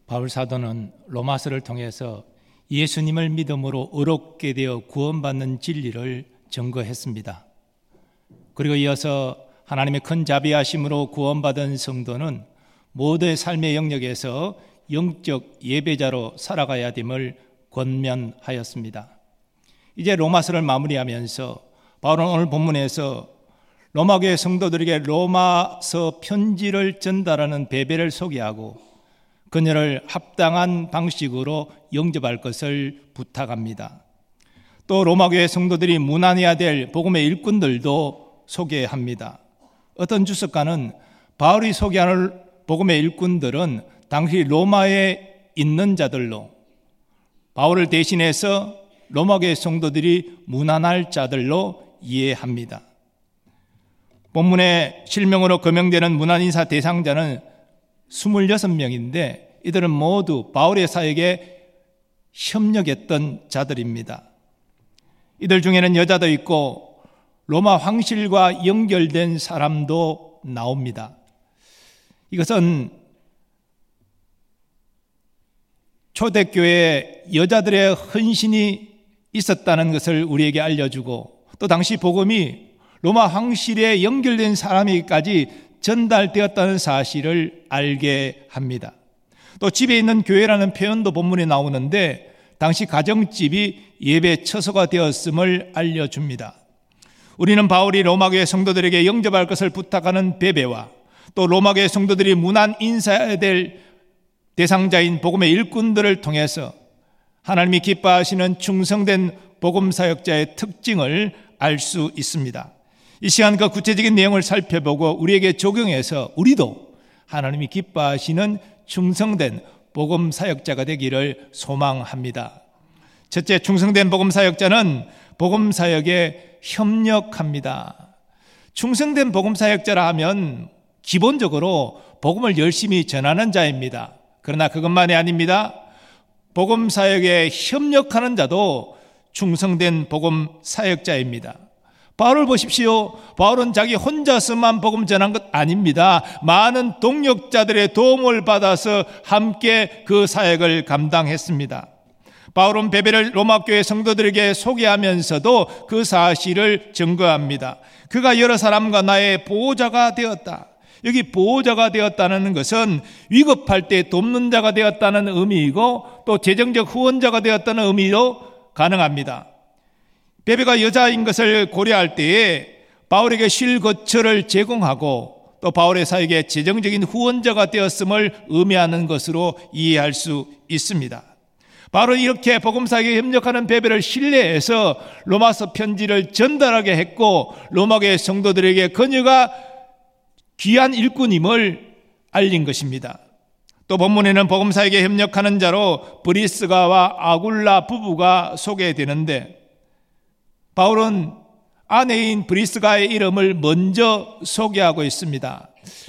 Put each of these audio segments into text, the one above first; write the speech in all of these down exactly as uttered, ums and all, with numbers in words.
바울 사도는 로마서를 통해서 예수님을 믿음으로 의롭게 되어 구원받는 진리를 증거했습니다. 그리고 이어서 하나님의 큰 자비하심으로 구원받은 성도는 모두의 삶의 영역에서 영적 예배자로 살아가야 됨을 권면하였습니다. 이제 로마서를 마무리하면서 바울은 오늘 본문에서 로마교회 성도들에게 로마서 편지를 전달하는 베베를 소개하고 그녀를 합당한 방식으로 영접할 것을 부탁합니다. 또 로마교회 성도들이 문안해야 될 복음의 일꾼들도 소개합니다. 어떤 주석가는 바울이 소개하는 복음의 일꾼들은 당시 로마에 있는 자들로, 바울을 대신해서 로마교회 성도들이 문안할 자들로 이해합니다. 본문에 실명으로 거명되는 문안인사 대상자는 이십육 명인데 이들은 모두 바울의 사역에 협력했던 자들입니다. 이들 중에는 여자도 있고 로마 황실과 연결된 사람도 나옵니다. 이것은 초대교회에 여자들의 헌신이 있었다는 것을 우리에게 알려주고 또 당시 복음이 로마 황실에 연결된 사람에게까지 전달되었다는 사실을 알게 합니다. 또 집에 있는 교회라는 표현도 본문에 나오는데 당시 가정집이 예배 처소가 되었음을 알려줍니다. 우리는 바울이 로마교회 성도들에게 영접할 것을 부탁하는 베베와 또 로마교회 성도들이 문안 인사해야 될 대상자인 복음의 일꾼들을 통해서 하나님이 기뻐하시는 충성된 복음사역자의 특징을 알 수 있습니다. 이 시간 그 구체적인 내용을 살펴보고 우리에게 적용해서 우리도 하나님이 기뻐하시는 충성된 복음사역자가 되기를 소망합니다. 첫째, 충성된 복음사역자는 복음사역에 협력합니다. 충성된 복음사역자라 하면 기본적으로 복음을 열심히 전하는 자입니다. 그러나 그것만이 아닙니다. 복음사역에 협력하는 자도 충성된 복음사역자입니다. 바울을 보십시오. 바울은 자기 혼자서만 복음 전한 것 아닙니다. 많은 동역자들의 도움을 받아서 함께 그 사역을 감당했습니다. 바울은 베베를 로마교회 성도들에게 소개하면서도 그 사실을 증거합니다. 그가 여러 사람과 나의 보호자가 되었다. 여기 보호자가 되었다는 것은 위급할 때 돕는 자가 되었다는 의미이고 또 재정적 후원자가 되었다는 의미도 가능합니다. 베베가 여자인 것을 고려할 때에 바울에게 쉴 거처를 제공하고 또 바울의 사역에 재정적인 후원자가 되었음을 의미하는 것으로 이해할 수 있습니다. 바울은 이렇게 복음사역에 협력하는 베베를 신뢰해서 로마서 편지를 전달하게 했고 로마교회 성도들에게 그녀가 귀한 일꾼임을 알린 것입니다. 또 본문에는 복음사역에 협력하는 자로 브리스가와 아굴라 부부가 소개되는데 바울은 아내인 브리스가의 이름을 먼저 소개하고 있습니다.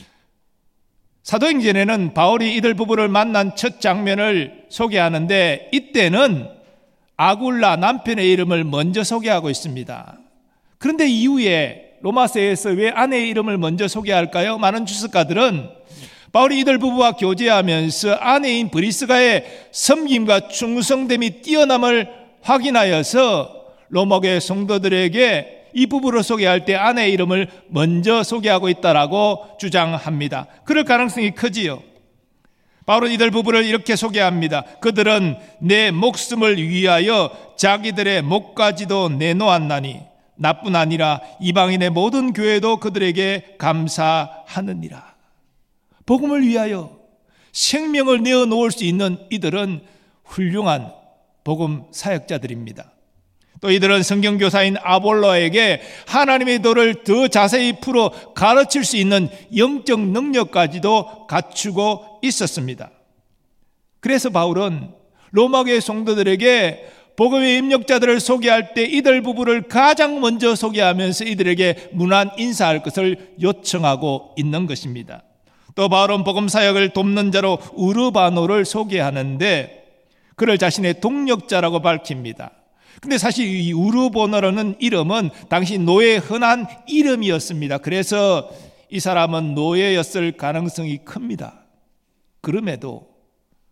사도행전에는 바울이 이들 부부를 만난 첫 장면을 소개하는데 이때는 아굴라 남편의 이름을 먼저 소개하고 있습니다. 그런데 이후에 로마서에서 왜 아내의 이름을 먼저 소개할까요? 많은 주석가들은 바울이 이들 부부와 교제하면서 아내인 브리스가의 섬김과 충성됨이 뛰어남을 확인하여서 로마교회 성도들에게 이 부부를 소개할 때 아내의 이름을 먼저 소개하고 있다라고 주장합니다. 그럴 가능성이 크지요. 바울은 이들 부부를 이렇게 소개합니다. 그들은 내 목숨을 위하여 자기들의 목까지도 내놓았나니 나뿐 아니라 이방인의 모든 교회도 그들에게 감사하느니라. 복음을 위하여 생명을 내어놓을 수 있는 이들은 훌륭한 복음 사역자들입니다. 또 이들은 성경교사인 아볼로에게 하나님의 도를 더 자세히 풀어 가르칠 수 있는 영적 능력까지도 갖추고 있었습니다. 그래서 바울은 로마교회 성도들에게 복음의 협력자들을 소개할 때 이들 부부를 가장 먼저 소개하면서 이들에게 문안 인사할 것을 요청하고 있는 것입니다. 또 바울은 복음 사역을 돕는 자로 우르바노를 소개하는데 그를 자신의 동력자라고 밝힙니다. 근데 사실 이 우르바노라는 이름은 당시 노예의 흔한 이름이었습니다. 그래서 이 사람은 노예였을 가능성이 큽니다. 그럼에도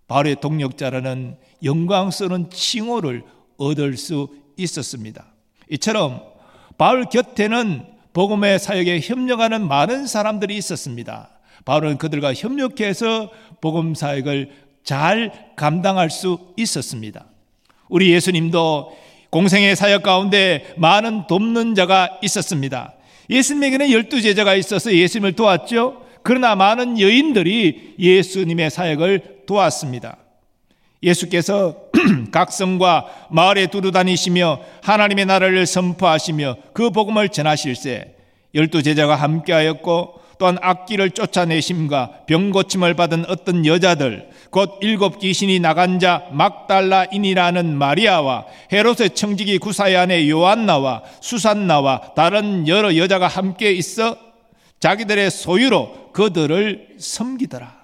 바울의 동력자라는 영광스러운 칭호를 얻을 수 있었습니다. 이처럼 바울 곁에는 복음의 사역에 협력하는 많은 사람들이 있었습니다. 바울은 그들과 협력해서 복음 사역을 잘 감당할 수 있었습니다. 우리 예수님도 공생의 사역 가운데 많은 돕는 자가 있었습니다. 예수님에게는 열두 제자가 있어서 예수님을 도왔죠. 그러나 많은 여인들이 예수님의 사역을 도왔습니다. 예수께서 각 성과 마을에 두루 다니시며 하나님의 나라를 선포하시며 그 복음을 전하실세 열두 제자가 함께하였고, 또한 악귀를 쫓아내심과 병 고침을 받은 어떤 여자들, 곧 일곱 귀신이 나간 자 막달라인이라는 마리아와 헤롯의 청지기 구사의 아내 요한나와 수산나와 다른 여러 여자가 함께 있어 자기들의 소유로 그들을 섬기더라.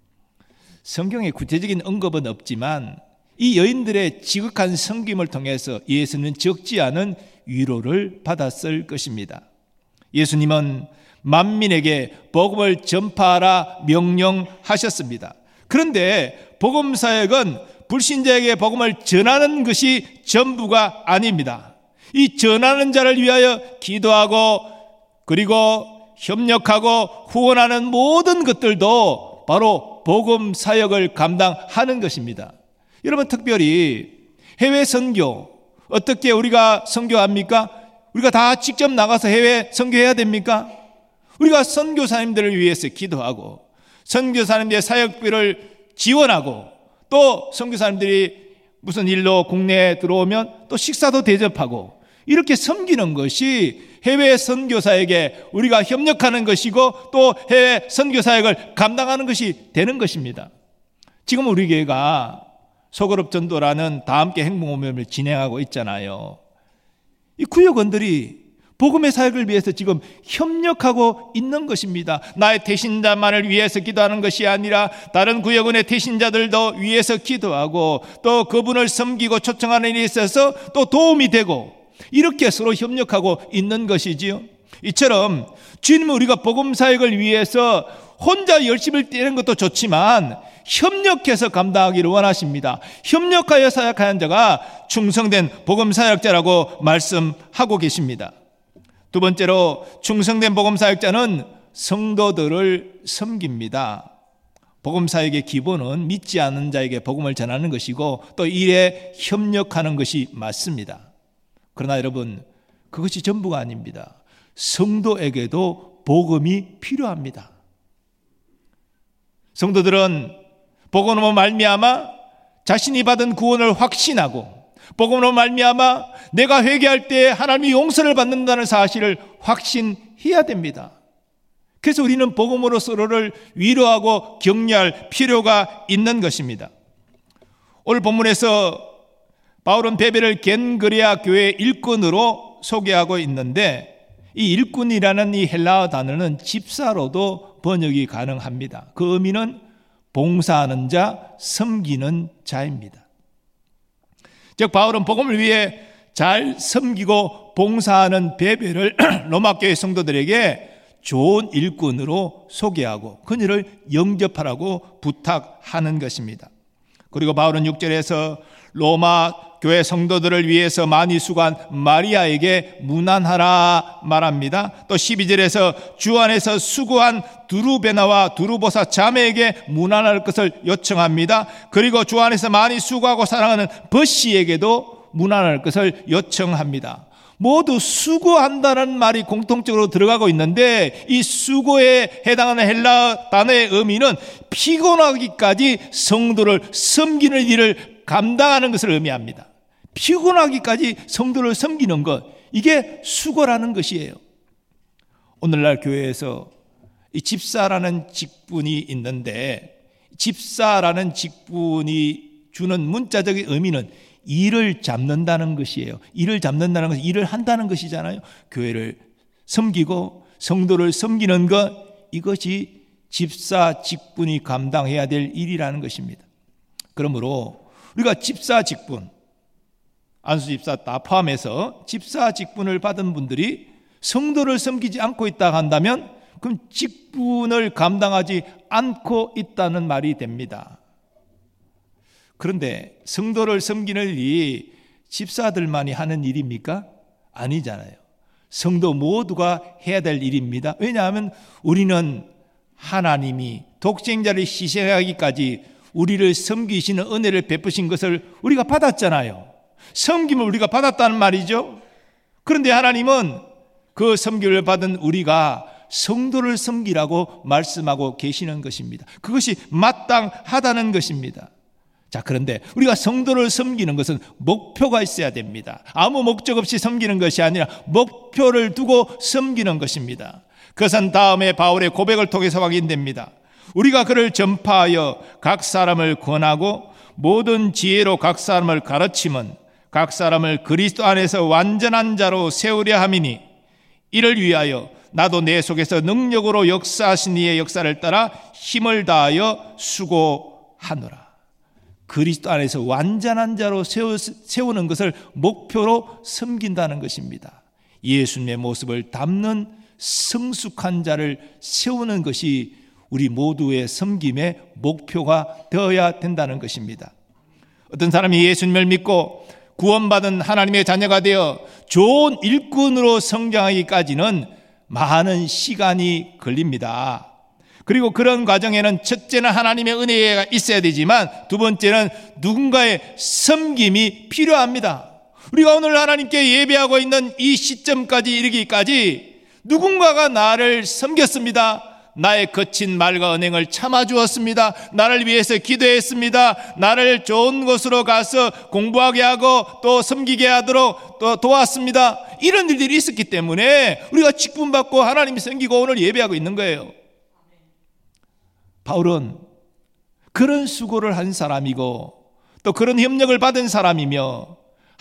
성경에 구체적인 언급은 없지만 이 여인들의 지극한 섬김을 통해서 예수는 적지 않은 위로를 받았을 것입니다. 예수님은 만민에게 복음을 전파하라 명령하셨습니다. 그런데 복음 사역은 불신자에게 복음을 전하는 것이 전부가 아닙니다. 이 전하는 자를 위하여 기도하고 그리고 협력하고 후원하는 모든 것들도 바로 복음 사역을 감당하는 것입니다. 여러분, 특별히 해외 선교, 어떻게 우리가 선교합니까? 우리가 다 직접 나가서 해외 선교해야 됩니까? 우리가 선교사님들을 위해서 기도하고 선교사님들의 사역비를 지원하고 또 선교사님들이 무슨 일로 국내에 들어오면 또 식사도 대접하고 이렇게 섬기는 것이 해외 선교사에게 우리가 협력하는 것이고 또 해외 선교사역을 감당하는 것이 되는 것입니다. 지금 우리 교회가 소그룹 전도라는 다함께 행복 모임을 진행하고 있잖아요. 이 구역원들이 복음의 사역을 위해서 지금 협력하고 있는 것입니다. 나의 대신자만을 위해서 기도하는 것이 아니라 다른 구역원의 대신자들도 위해서 기도하고 또 그분을 섬기고 초청하는 일에 있어서 또 도움이 되고 이렇게 서로 협력하고 있는 것이지요. 이처럼 주님은 우리가 복음 사역을 위해서 혼자 열심히 뛰는 것도 좋지만 협력해서 감당하기를 원하십니다. 협력하여 사역하는 자가 충성된 복음 사역자라고 말씀하고 계십니다. 두 번째로 충성된 복음 사역자는 성도들을 섬깁니다. 복음 사역의 기본은 믿지 않는 자에게 복음을 전하는 것이고 또 일에 협력하는 것이 맞습니다. 그러나 여러분, 그것이 전부가 아닙니다. 성도에게도 복음이 필요합니다. 성도들은 복음으로 말미암아 자신이 받은 구원을 확신하고 복음으로 말미암아 내가 회개할 때 하나님이 용서를 받는다는 사실을 확신해야 됩니다. 그래서 우리는 복음으로 서로를 위로하고 격려할 필요가 있는 것입니다. 오늘 본문에서 바울은 베베를 겐그레아 교회 일꾼으로 소개하고 있는데 이 일꾼이라는 이 헬라어 단어는 집사로도 번역이 가능합니다. 그 의미는 봉사하는 자, 섬기는 자입니다. 즉 바울은 복음을 위해 잘 섬기고 봉사하는 베베를 로마교회 성도들에게 좋은 일꾼으로 소개하고 그녀를 영접하라고 부탁하는 것입니다. 그리고 바울은 육 절에서 로마 교회 성도들을 위해서 많이 수고한 마리아에게 문안하라 말합니다. 또 십이 절에서 주 안에서 수고한 두루베나와 두루보사 자매에게 문안할 것을 요청합니다. 그리고 주 안에서 많이 수고하고 사랑하는 버시에게도 문안할 것을 요청합니다. 모두 수고한다는 말이 공통적으로 들어가고 있는데 이 수고에 해당하는 헬라 단어의 의미는 피곤하기까지 성도를 섬기는 일을 감당하는 것을 의미합니다. 피곤하기까지 성도를 섬기는 것, 이게 수고라는 것이에요. 오늘날 교회에서 이 집사라는 직분이 있는데 집사라는 직분이 주는 문자적인 의미는 일을 잡는다는 것이에요. 일을 잡는다는 것은 일을 한다는 것이잖아요. 교회를 섬기고 성도를 섬기는 것, 이것이 집사 직분이 감당해야 될 일이라는 것입니다. 그러므로 우리가 집사 직분, 안수 집사 다 포함해서 집사 직분을 받은 분들이 성도를 섬기지 않고 있다 한다면 그럼 직분을 감당하지 않고 있다는 말이 됩니다. 그런데 성도를 섬기는 일이 집사들만이 하는 일입니까? 아니잖아요. 성도 모두가 해야 될 일입니다. 왜냐하면 우리는 하나님이 독생자를 희생하기까지 우리를 섬기시는 은혜를 베푸신 것을 우리가 받았잖아요. 섬김을 우리가 받았다는 말이죠. 그런데 하나님은 그 섬김을 받은 우리가 성도를 섬기라고 말씀하고 계시는 것입니다. 그것이 마땅하다는 것입니다. 자, 그런데 우리가 성도를 섬기는 것은 목표가 있어야 됩니다. 아무 목적 없이 섬기는 것이 아니라 목표를 두고 섬기는 것입니다. 그것은 다음에 바울의 고백을 통해서 확인됩니다. 우리가 그를 전파하여 각 사람을 권하고 모든 지혜로 각 사람을 가르침은 각 사람을 그리스도 안에서 완전한 자로 세우려 함이니 이를 위하여 나도 내 속에서 능력으로 역사하신 이의 역사를 따라 힘을 다하여 수고하노라. 그리스도 안에서 완전한 자로 세우는 것을 목표로 섬긴다는 것입니다. 예수님의 모습을 담는 성숙한 자를 세우는 것이 우리 모두의 섬김의 목표가 되어야 된다는 것입니다. 어떤 사람이 예수님을 믿고 구원받은 하나님의 자녀가 되어 좋은 일꾼으로 성장하기까지는 많은 시간이 걸립니다. 그리고 그런 과정에는 첫째는 하나님의 은혜가 있어야 되지만 두 번째는 누군가의 섬김이 필요합니다. 우리가 오늘 하나님께 예배하고 있는 이 시점까지 이르기까지 누군가가 나를 섬겼습니다. 나의 거친 말과 언행을 참아주었습니다. 나를 위해서 기도했습니다. 나를 좋은 곳으로 가서 공부하게 하고 또 섬기게 하도록 또 도왔습니다. 이런 일들이 있었기 때문에 우리가 직분받고 하나님이 섬기고 오늘 예배하고 있는 거예요. 바울은 그런 수고를 한 사람이고 또 그런 협력을 받은 사람이며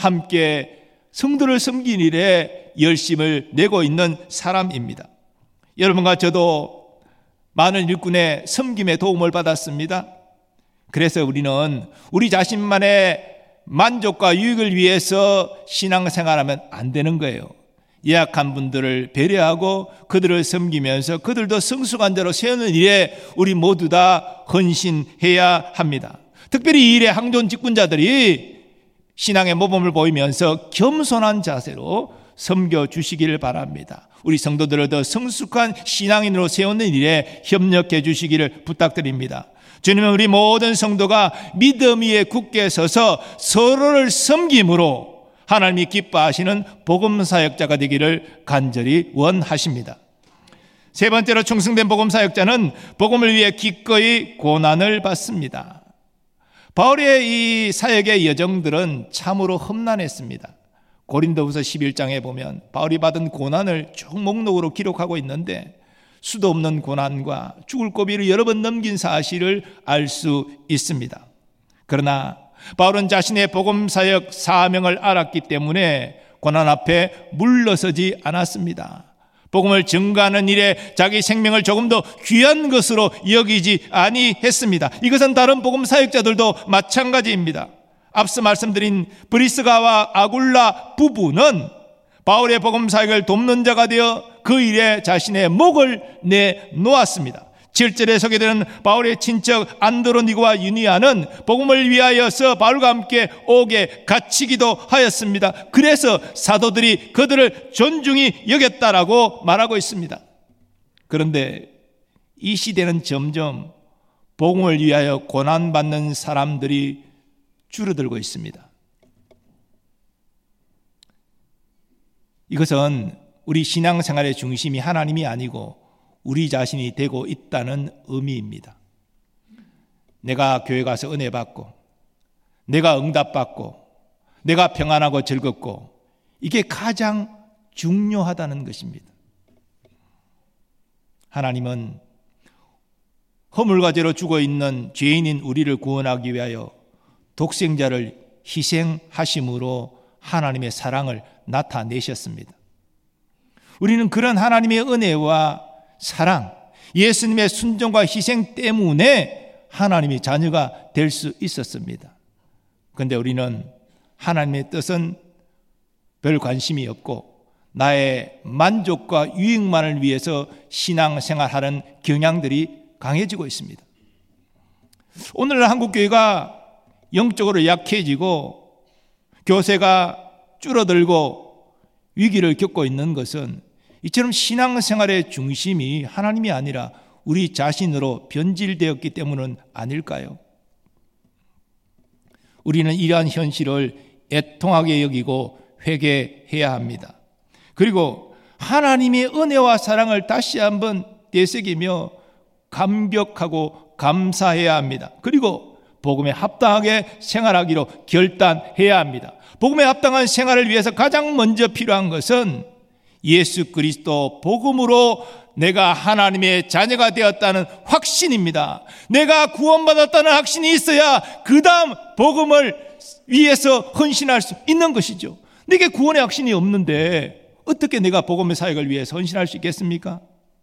함께 성도를 섬긴 일에 열심을 내고 있는 사람입니다. 여러분과 저도 많은 일꾼의 섬김에 도움을 받았습니다. 그래서 우리는 우리 자신만의 만족과 유익을 위해서 신앙생활하면 안 되는 거예요. 예약한 분들을 배려하고 그들을 섬기면서 그들도 성숙한 자로 세우는 일에 우리 모두 다 헌신해야 합니다. 특별히 이 일에 항존 직분자들이 신앙의 모범을 보이면서 겸손한 자세로 섬겨주시기를 바랍니다. 우리 성도들을 더 성숙한 신앙인으로 세우는 일에 협력해 주시기를 부탁드립니다. 주님은 우리 모든 성도가 믿음 위에 굳게 서서 서로를 섬김으로 하나님이 기뻐하시는 복음사역자가 되기를 간절히 원하십니다. 세 번째로 충성된 복음사역자는 복음을 위해 기꺼이 고난을 받습니다. 바울의 이 사역의 여정들은 참으로 험난했습니다. 고린도후서 십일 장에 보면 바울이 받은 고난을 쭉 목록으로 기록하고 있는데 수도 없는 고난과 죽을 고비를 여러 번 넘긴 사실을 알 수 있습니다. 그러나 바울은 자신의 복음사역 사명을 알았기 때문에 고난 앞에 물러서지 않았습니다. 복음을 증거하는 일에 자기 생명을 조금 더 귀한 것으로 여기지 아니했습니다. 이것은 다른 복음사역자들도 마찬가지입니다. 앞서 말씀드린 브리스가와 아굴라 부부는 바울의 복음사역을 돕는 자가 되어 그 일에 자신의 목을 내놓았습니다. 칠 절에 소개되는 바울의 친척 안드로니고와 유니아는 복음을 위하여서 바울과 함께 옥에 갇히기도 하였습니다. 그래서 사도들이 그들을 존중히 여겼다라고 말하고 있습니다. 그런데 이 시대는 점점 복음을 위하여 고난받는 사람들이 줄어들고 있습니다. 이것은 우리 신앙생활의 중심이 하나님이 아니고 우리 자신이 되고 있다는 의미입니다. 내가 교회 가서 은혜 받고 내가 응답받고 내가 평안하고 즐겁고 이게 가장 중요하다는 것입니다. 하나님은 허물과 죄로 죽어있는 죄인인 우리를 구원하기 위하여 독생자를 희생하심으로 하나님의 사랑을 나타내셨습니다. 우리는 그런 하나님의 은혜와 사랑, 예수님의 순종과 희생 때문에 하나님의 자녀가 될 수 있었습니다. 그런데 우리는 하나님의 뜻은 별 관심이 없고 나의 만족과 유익만을 위해서 신앙생활하는 경향들이 강해지고 있습니다. 오늘 한국교회가 영적으로 약해지고 교세가 줄어들고 위기를 겪고 있는 것은 이처럼 신앙생활의 중심이 하나님이 아니라 우리 자신으로 변질되었기 때문은 아닐까요? 우리는 이러한 현실을 애통하게 여기고 회개해야 합니다. 그리고 하나님의 은혜와 사랑을 다시 한번 되새기며 감격하고 감사해야 합니다. 그리고 복음에 합당하게 생활하기로 결단해야 합니다. 복음에 합당한 생활을 위해서 가장 먼저 필요한 것은 예수 그리스도 복음으로 내가 하나님의 자녀가 되었다는 확신입니다. 내가 구원받았다는 확신이 있어야 그 다음 복음을 위해서 헌신할 수 있는 것이죠. 내게 구원의 확신이 없는데 어떻게 내가 복음의 사역을 위해서 헌신할 수 있겠습니까?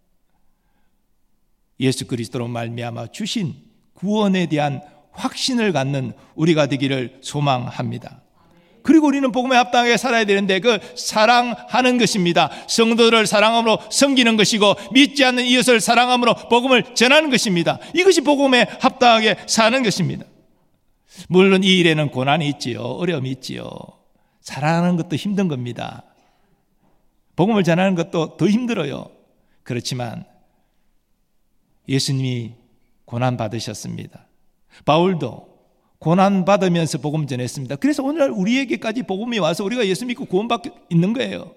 예수 그리스도로 말미암아 주신 구원에 대한 확신을 갖는 우리가 되기를 소망합니다. 그리고 우리는 복음에 합당하게 살아야 되는데 그 사랑하는 것입니다. 성도들을 사랑함으로 섬기는 것이고 믿지 않는 이웃을 사랑함으로 복음을 전하는 것입니다. 이것이 복음에 합당하게 사는 것입니다. 물론 이 일에는 고난이 있지요. 어려움이 있지요. 사랑하는 것도 힘든 겁니다. 복음을 전하는 것도 더 힘들어요. 그렇지만 예수님이 고난 받으셨습니다. 바울도 고난 받으면서 복음 전했습니다. 그래서 오늘날 우리에게까지 복음이 와서 우리가 예수 믿고 구원받고 있는 거예요.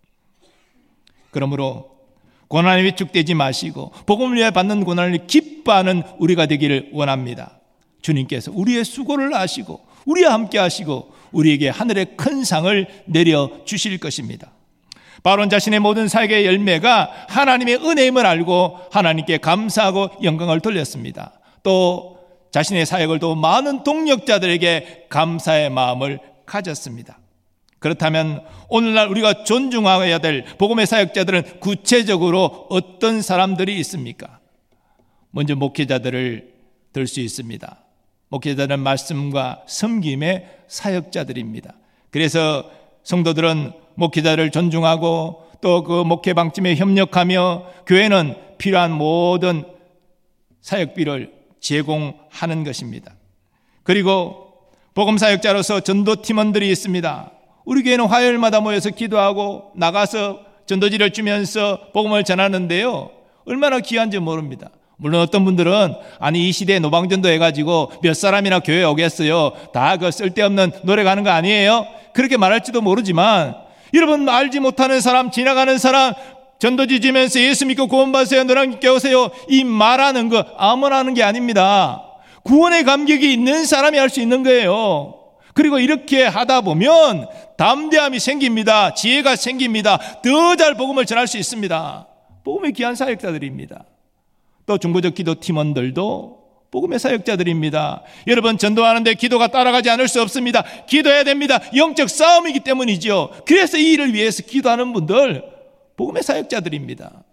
그러므로 고난에 위축되지 마시고 복음을 위해 받는 고난을 기뻐하는 우리가 되기를 원합니다. 주님께서 우리의 수고를 아시고 우리와 함께 하시고 우리에게 하늘의 큰 상을 내려주실 것입니다. 바울은 자신의 모든 사역의 열매가 하나님의 은혜임을 알고 하나님께 감사하고 영광을 돌렸습니다. 또 자신의 사역을 더 많은 동력자들에게 감사의 마음을 가졌습니다. 그렇다면 오늘날 우리가 존중해야 될 복음의 사역자들은 구체적으로 어떤 사람들이 있습니까? 먼저 목회자들을 들 수 있습니다. 목회자들은 말씀과 섬김의 사역자들입니다. 그래서 성도들은 목회자를 존중하고 또 그 목회 방침에 협력하며 교회는 필요한 모든 사역비를 제공하는 것입니다. 그리고 복음사역자로서 전도팀원들이 있습니다. 우리 교회는 화요일마다 모여서 기도하고 나가서 전도지를 주면서 복음을 전하는데요, 얼마나 귀한지 모릅니다. 물론 어떤 분들은 아니 이 시대에 노방전도 해가지고 몇 사람이나 교회에 오겠어요, 다 그 쓸데없는 노래 가는 거 아니에요? 그렇게 말할지도 모르지만 여러분, 알지 못하는 사람, 지나가는 사람 전도지 주면서 예수 믿고 구원받으세요, 너랑 함께 오세요, 이 말하는 거 아무나 하는 게 아닙니다. 구원의 감격이 있는 사람이 할 수 있는 거예요. 그리고 이렇게 하다 보면 담대함이 생깁니다. 지혜가 생깁니다. 더 잘 복음을 전할 수 있습니다. 복음의 귀한 사역자들입니다. 또 중보적 기도 팀원들도 복음의 사역자들입니다. 여러분, 전도하는데 기도가 따라가지 않을 수 없습니다. 기도해야 됩니다. 영적 싸움이기 때문이죠. 그래서 이 일을 위해서 기도하는 분들 복음의 사역자들입니다.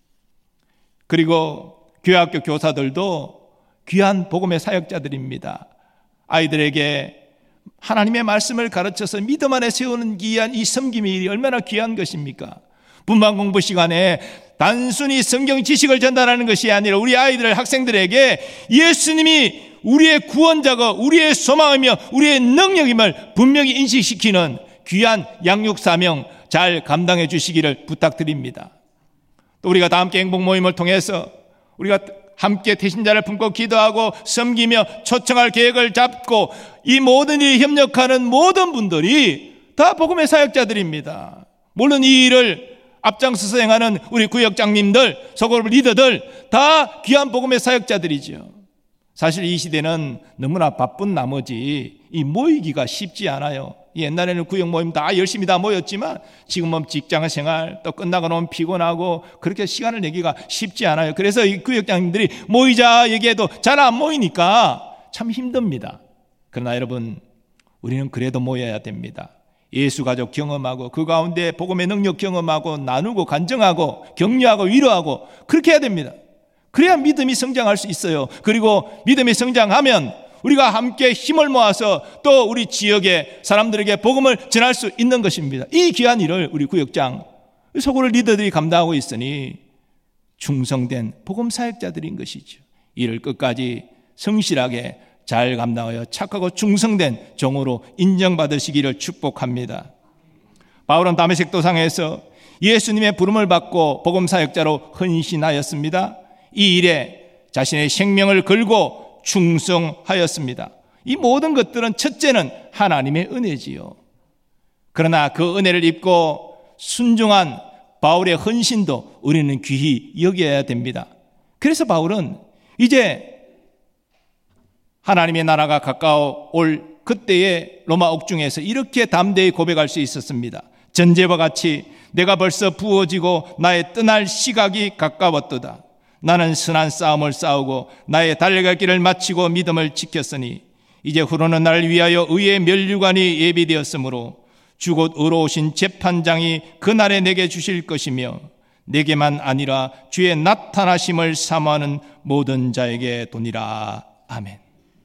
그리고 교회학교 교사들도 귀한 복음의 사역자들입니다. 아이들에게 하나님의 말씀을 가르쳐서 믿음 안에 세우는 귀한 이 섬김의 일이 얼마나 귀한 것입니까? 분반 공부 시간에 단순히 성경 지식을 전달하는 것이 아니라 우리 아이들, 학생들에게 예수님이 우리의 구원자고 우리의 소망이며 우리의 능력임을 분명히 인식시키는 귀한 양육 사명 잘 감당해 주시기를 부탁드립니다. 또 우리가 다 함께 행복 모임을 통해서 우리가 함께 태신자를 품고 기도하고 섬기며 초청할 계획을 잡고 이 모든 일에 협력하는 모든 분들이 다 복음의 사역자들입니다. 물론 이 일을 앞장서서 행하는 우리 구역장님들, 소그룹 리더들 다 귀한 복음의 사역자들이죠. 사실 이 시대는 너무나 바쁜 나머지 이 모이기가 쉽지 않아요. 옛날에는 구역 모임 다 열심히 다 모였지만 지금은 직장 생활 또 끝나고 나면 피곤하고 그렇게 시간을 내기가 쉽지 않아요. 그래서 이 구역장님들이 모이자 얘기해도 잘 안 모이니까 참 힘듭니다. 그러나 여러분, 우리는 그래도 모여야 됩니다. 예수 가족 경험하고 그 가운데 복음의 능력 경험하고 나누고 간증하고 격려하고 위로하고 그렇게 해야 됩니다. 그래야 믿음이 성장할 수 있어요. 그리고 믿음이 성장하면 우리가 함께 힘을 모아서 또 우리 지역의 사람들에게 복음을 전할 수 있는 것입니다. 이 귀한 일을 우리 구역장, 소그룹 리더들이 감당하고 있으니 충성된 복음 사역자들인 것이죠. 이를 끝까지 성실하게 잘 감당하여 착하고 충성된 종으로 인정받으시기를 축복합니다. 바울은 다메섹 도상에서 예수님의 부름을 받고 복음 사역자로 헌신하였습니다. 이 일에 자신의 생명을 걸고 충성하였습니다. 이 모든 것들은 첫째는 하나님의 은혜지요. 그러나 그 은혜를 입고 순종한 바울의 헌신도 우리는 귀히 여겨야 됩니다. 그래서 바울은 이제 하나님의 나라가 가까워 올 그때의 로마 옥중에서 이렇게 담대히 고백할 수 있었습니다. 전제와 같이 내가 벌써 부어지고 나의 떠날 시각이 가까웠도다. 나는 선한 싸움을 싸우고 나의 달려갈 길을 마치고 믿음을 지켰으니 이제 후로는 나를 위하여 의의 면류관이 예비되었으므로 주곧 의로우신 재판장이 그날에 내게 주실 것이며 내게만 아니라 주의 나타나심을 사모하는 모든 자에게 도니라. 아멘.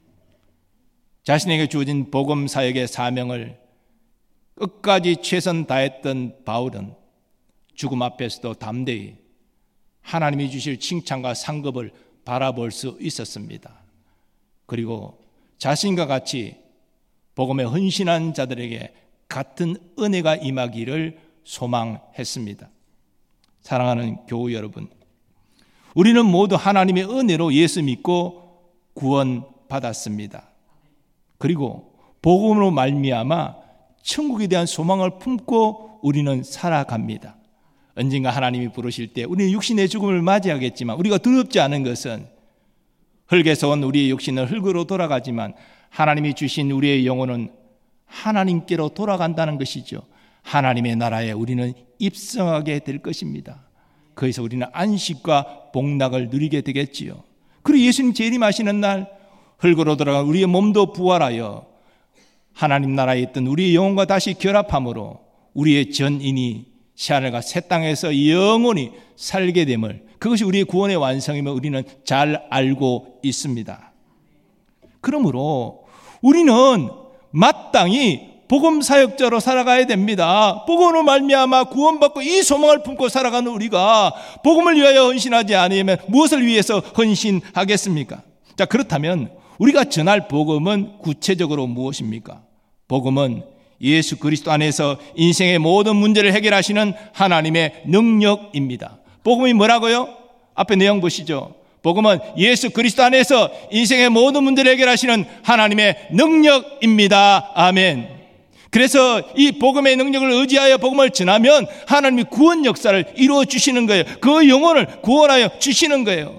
자신에게 주어진 복음 사역의 사명을 끝까지 최선 다했던 바울은 죽음 앞에서도 담대히 하나님이 주실 칭찬과 상급을 바라볼 수 있었습니다. 그리고 자신과 같이 복음에 헌신한 자들에게 같은 은혜가 임하기를 소망했습니다. 사랑하는 교우 여러분, 우리는 모두 하나님의 은혜로 예수 믿고 구원받았습니다. 그리고 복음으로 말미암아 천국에 대한 소망을 품고 우리는 살아갑니다. 언젠가 하나님이 부르실 때 우리는 육신의 죽음을 맞이하겠지만 우리가 두렵지 않은 것은 흙에서 온 우리의 육신은 흙으로 돌아가지만 하나님이 주신 우리의 영혼은 하나님께로 돌아간다는 것이죠. 하나님의 나라에 우리는 입성하게 될 것입니다. 거기서 우리는 안식과 복락을 누리게 되겠지요. 그리고 예수님 재림하시는 날 흙으로 돌아간 우리의 몸도 부활하여 하나님 나라에 있던 우리의 영혼과 다시 결합함으로 우리의 전인이 새하늘과 새 땅에서 영원히 살게 됨을, 그것이 우리의 구원의 완성임을 우리는 잘 알고 있습니다. 그러므로 우리는 마땅히 복음 사역자로 살아가야 됩니다. 복음으로 말미암아 구원받고 이 소망을 품고 살아가는 우리가 복음을 위하여 헌신하지 않으면 무엇을 위해서 헌신하겠습니까? 자, 그렇다면 우리가 전할 복음은 구체적으로 무엇입니까? 복음은 예수 그리스도 안에서 인생의 모든 문제를 해결하시는 하나님의 능력입니다. 복음이 뭐라고요? 앞에 내용 보시죠. 복음은 예수 그리스도 안에서 인생의 모든 문제를 해결하시는 하나님의 능력입니다. 아멘. 그래서 이 복음의 능력을 의지하여 복음을 전하면 하나님이 구원 역사를 이루어 주시는 거예요. 그 영혼을 구원하여 주시는 거예요.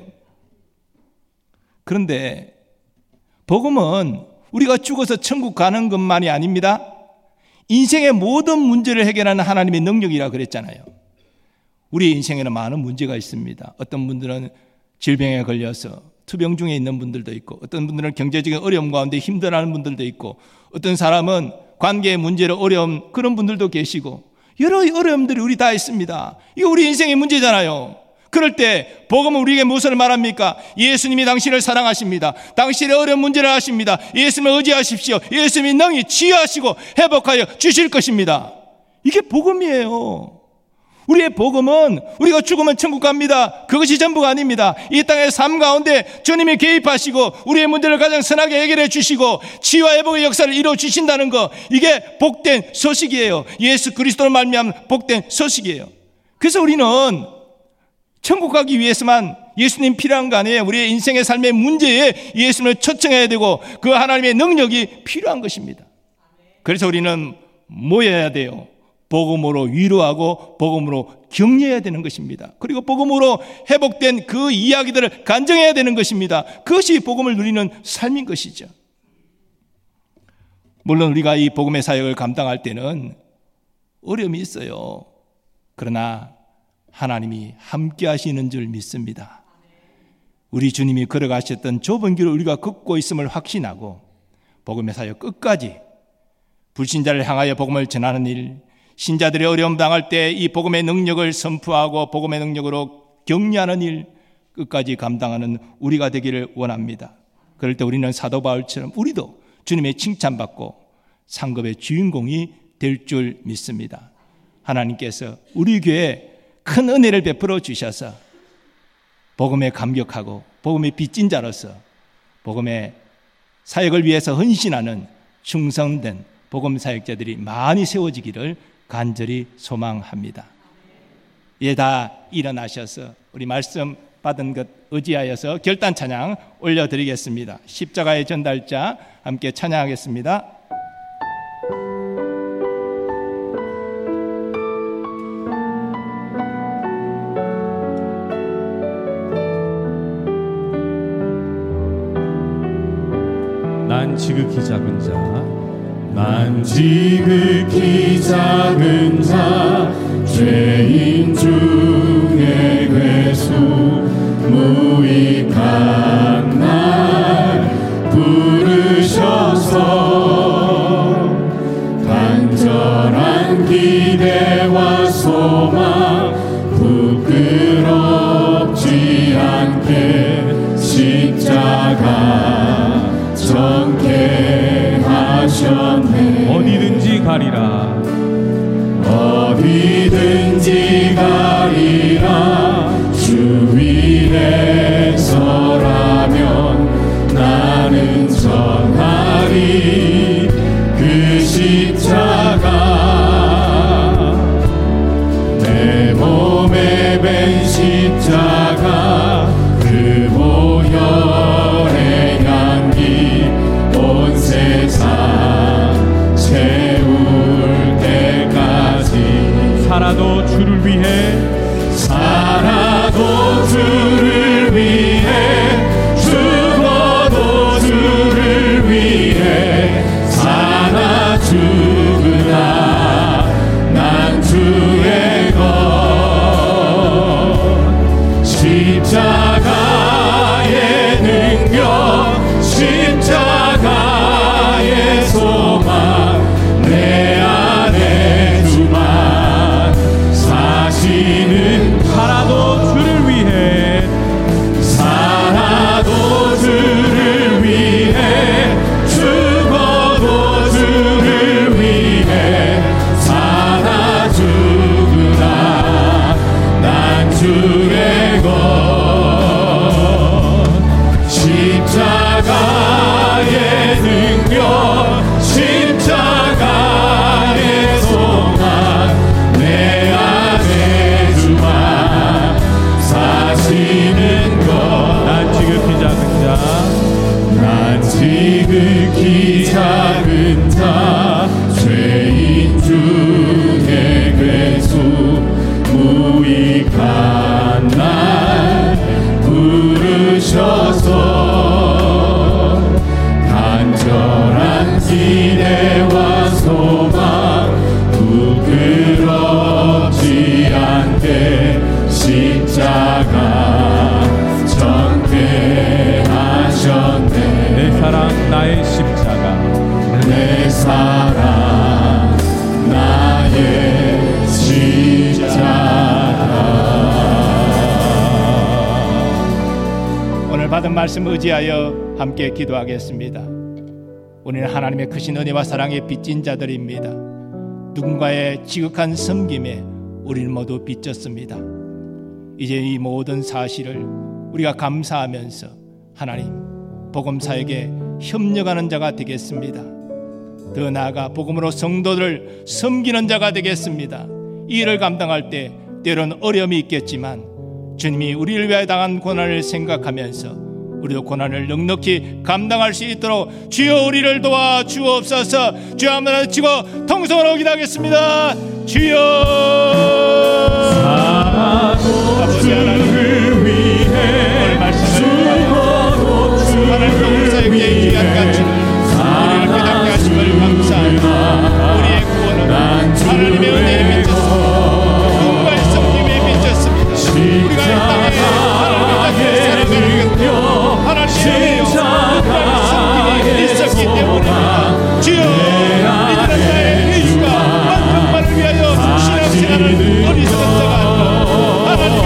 그런데 복음은 우리가 죽어서 천국 가는 것만이 아닙니다. 인생의 모든 문제를 해결하는 하나님의 능력이라 그랬잖아요. 우리 인생에는 많은 문제가 있습니다. 어떤 분들은 질병에 걸려서 투병 중에 있는 분들도 있고, 어떤 분들은 경제적인 어려움 가운데 힘들어하는 분들도 있고, 어떤 사람은 관계의 문제로 어려움, 그런 분들도 계시고, 여러 어려움들이 우리 다 있습니다. 이거 우리 인생의 문제잖아요. 그럴 때 복음은 우리에게 무엇을 말합니까? 예수님이 당신을 사랑하십니다. 당신의 어려운 문제를 아십니다. 예수님을 의지하십시오. 예수님이 능히 치유하시고 회복하여 주실 것입니다. 이게 복음이에요. 우리의 복음은 우리가 죽으면 천국 갑니다. 그것이 전부가 아닙니다. 이 땅의 삶 가운데 주님이 개입하시고 우리의 문제를 가장 선하게 해결해 주시고 치유와 회복의 역사를 이루어 주신다는 것, 이게 복된 소식이에요. 예수 그리스도를 말미암은 복된 소식이에요. 그래서 우리는 천국 가기 위해서만 예수님 필요한 거 아니에요. 우리의 인생의 삶의 문제에 예수님을 초청해야 되고 그 하나님의 능력이 필요한 것입니다. 그래서 우리는 모여야 돼요. 복음으로 위로하고 복음으로 격려해야 되는 것입니다. 그리고 복음으로 회복된 그 이야기들을 간증해야 되는 것입니다. 그것이 복음을 누리는 삶인 것이죠. 물론 우리가 이 복음의 사역을 감당할 때는 어려움이 있어요. 그러나 하나님이 함께 하시는 줄 믿습니다. 우리 주님이 걸어가셨던 좁은 길을 우리가 걷고 있음을 확신하고 복음의 사역 끝까지 불신자를 향하여 복음을 전하는 일, 신자들의 어려움 당할 때 이 복음의 능력을 선포하고 복음의 능력으로 격려하는 일 끝까지 감당하는 우리가 되기를 원합니다. 그럴 때 우리는 사도 바울처럼 우리도 주님의 칭찬받고 상급의 주인공이 될 줄 믿습니다. 하나님께서 우리 교회에 큰 은혜를 베풀어 주셔서 복음에 감격하고 복음의 빚진 자로서 복음의 사역을 위해서 헌신하는 충성된 복음 사역자들이 많이 세워지기를 간절히 소망합니다. 예, 다 일어나셔서 우리 말씀 받은 것 의지하여서 결단 찬양 올려드리겠습니다. 십자가의 전달자 함께 찬양하겠습니다. 난 지극히 작은 자, 난 지극히 작은 자, 죄인 중에 괴수, 무익한 날 부르셔서 간절한 기대와 소망 부끄럽지 않게 십자가 정케 하셨네. 어디든지 가리라, 어디든지 가리라. 주 위에 서라면 나는 전하리 그 십자가. 내 몸에 밴 십자가, 그 보혈의 향기 온 세상 채울 때까지. 살아도 주를 위해, 살아도 주를 위해, 죽어도 주를 위해, 사나 죽으나 난 주의 것. 십자가의 능력, 십자가의 소망, 내 안에 주만 사시는. 살아도 주를 위해, 살아도 주를 위해, 죽어도 주를 위해, 사나 죽으나 난 주의 것. 십자가의 능력, 십자가의 소망, 내 안에 주만 사시는 것. 난 지극히 작은 자, 난 지극히 작은 자, 죄인 중에 괴수, 무익한 날 부르셔서 간절한 기대와 소망 부끄럽지 않게 십자가 정케 하셨네. 내 사랑 나의 십자가, 내 사랑 나의 십자가. 오늘 받은 말씀 의지하여 함께 기도하겠습니다. 우리는 하나님의 크신 은혜와 사랑에 빚진 자들입니다. 누군가의 지극한 섬김에 우리는 모두 빚졌습니다. 이제 이 모든 사실을 우리가 감사하면서 하나님 복음사에게 협력하는 자가 되겠습니다. 더 나아가 복음으로 성도들을 섬기는 자가 되겠습니다. 이 일을 감당할 때 때로는 어려움이 있겠지만 주님이 우리를 위하여 당한 고난을 생각하면서 우리도 고난을 넉넉히 감당할 수 있도록 주여 우리를 도와 주옵소서. 주여 한번 치고 통성으로 기도하겠습니다. 주여 아버지 하나님 오늘 말씀을 하나님 복음사역의 귀한 가치를 우리를 깨닫게 하심을 감사합니다. 우리의 구원은 하나님의 은혜에 미쳤습니다. 누군가의 섬김에 미쳤습니다. 우리가 이 땅에 하나님의 사랑을 하나님의 은혜에 있었기 때문입니다. 주여 이들은 나의 회주가 만평만을 위하여 신앙생활을 어리석은 자가 아니고 하나님의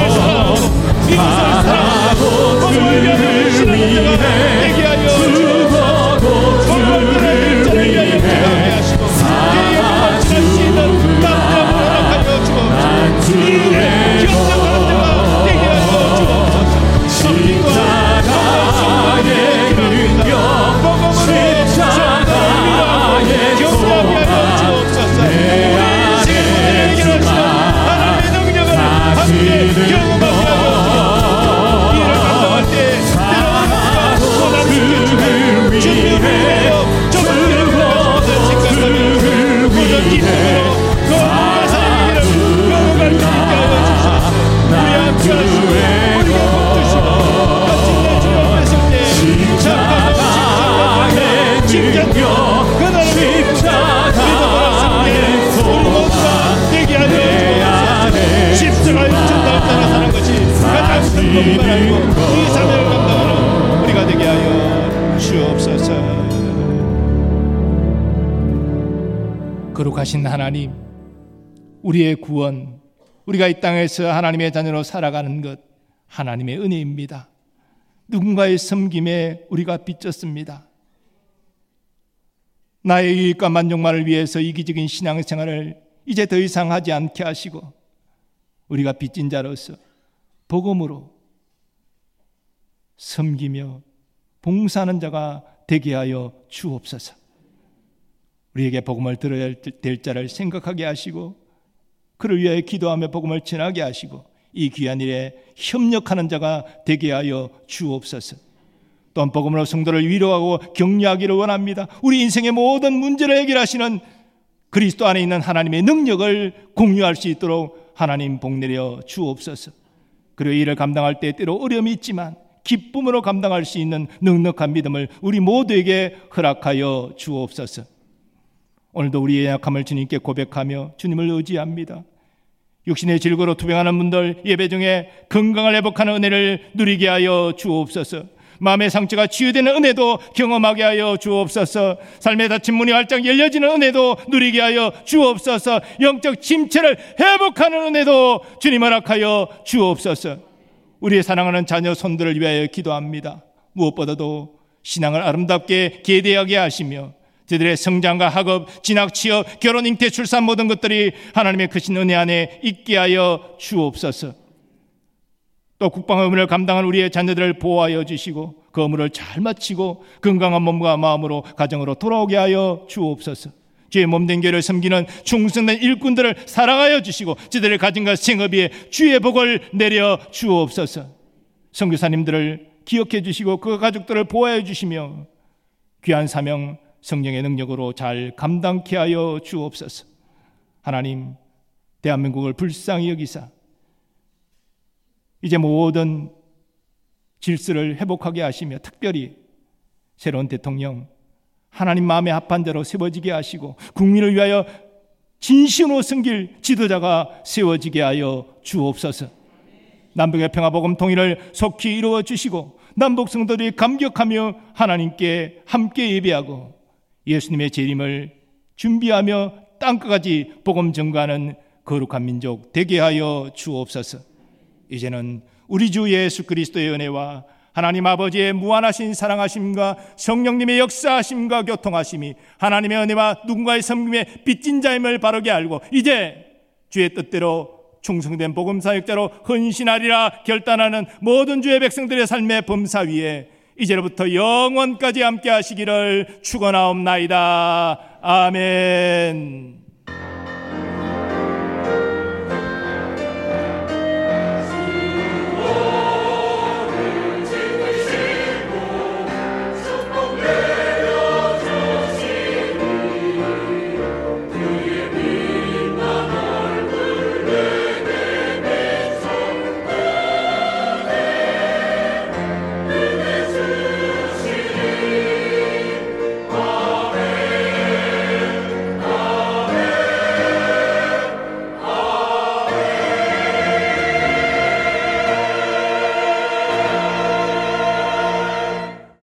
경험하게 하여 주옵소서. 우리 인생의 문제를 해결하시는 하나님의 능력을 함께 경험하게 하여 주옵소서. 이를 감당할 때 때로는 누가 고난 숨겨주고 준비를 하여 좁은 길을 걸어가시는 생각하며 고전 기쁨으로 거룩한 삶의 길을 걸어갈 수 있게 하여 주시옵소서. 우리 함께 하시고 우리가 복주시고 마침내 주 앞에 설 때 착하고 진정하고 그날을 믿음으로 승리해 우리 모두가 되게 하여 주옵소서. 십자가의 전달 따라 사는 것이 가장 큰 것만 알고 이 사명을 감당하는 우리가 되게 하여 주옵소서. 거룩하신 하나님, 우리의 구원, 우리가 이 땅에서 하나님의 자녀로 살아가는 것 하나님의 은혜입니다. 누군가의 섬김에 우리가 빚졌습니다. 나의 유익과 만족만을 위해서 이기적인 신앙생활을 이제 더 이상 하지 않게 하시고 우리가 빚진 자로서 복음으로 섬기며 봉사하는 자가 되게 하여 주옵소서. 우리에게 복음을 들어야 될 자를 생각하게 하시고 그를 위하여 기도하며 복음을 전하게 하시고 이 귀한 일에 협력하는 자가 되게 하여 주옵소서. 또한 복음으로 성도를 위로하고 격려하기를 원합니다. 우리 인생의 모든 문제를 해결하시는 그리스도 안에 있는 하나님의 능력을 공유할 수 있도록 하나님 복내려 주옵소서. 그리고 이를 감당할 때 때로 어려움이 있지만 기쁨으로 감당할 수 있는 넉넉한 믿음을 우리 모두에게 허락하여 주옵소서. 오늘도 우리의 약함을 주님께 고백하며 주님을 의지합니다. 육신의 질고로 투병하는 분들 예배 중에 건강을 회복하는 은혜를 누리게 하여 주옵소서. 마음의 상처가 치유되는 은혜도 경험하게 하여 주옵소서. 삶의 닫힌 문이 활짝 열려지는 은혜도 누리게 하여 주옵소서. 영적 침체를 회복하는 은혜도 주님 허락하여 주옵소서. 우리의 사랑하는 자녀 손들을 위하여 기도합니다. 무엇보다도 신앙을 아름답게 계대하게 하시며 저들의 성장과 학업, 진학, 취업, 결혼, 잉태, 출산 모든 것들이 하나님의 크신 은혜 안에 있게 하여 주옵소서. 또 국방 의무를 감당한 우리의 자녀들을 보호하여 주시고 그 의무를 잘 마치고 건강한 몸과 마음으로 가정으로 돌아오게 하여 주옵소서. 주의 몸된 교회를 섬기는 충성된 일꾼들을 사랑하여 주시고 저들의 가정과 생업 위에 주의 복을 내려 주옵소서. 선교사님들을 기억해 주시고 그 가족들을 보호해 주시며 귀한 사명 성령의 능력으로 잘 감당케 하여 주옵소서. 하나님, 대한민국을 불쌍히 여기사 이제 모든 질서를 회복하게 하시며 특별히 새로운 대통령 하나님 마음에 합한 자로 세워지게 하시고 국민을 위하여 진심으로 섬길 지도자가 세워지게 하여 주옵소서. 남북의 평화복음 통일을 속히 이루어 주시고 남북 성도들이 감격하며 하나님께 함께 예배하고 예수님의 재림을 준비하며 땅끝까지 복음 전가하는 거룩한 민족 되게 하여 주옵소서. 이제는 우리 주 예수 그리스도의 은혜와 하나님 아버지의 무한하신 사랑하심과 성령님의 역사하심과 교통하심이 하나님의 은혜와 누군가의 섬김에 빚진 자임을 바르게 알고 이제 주의 뜻대로 충성된 복음사역자로 헌신하리라 결단하는 모든 주의 백성들의 삶의 범사 위에 이제로부터 영원까지 함께 하시기를 축원하옵나이다. 아멘.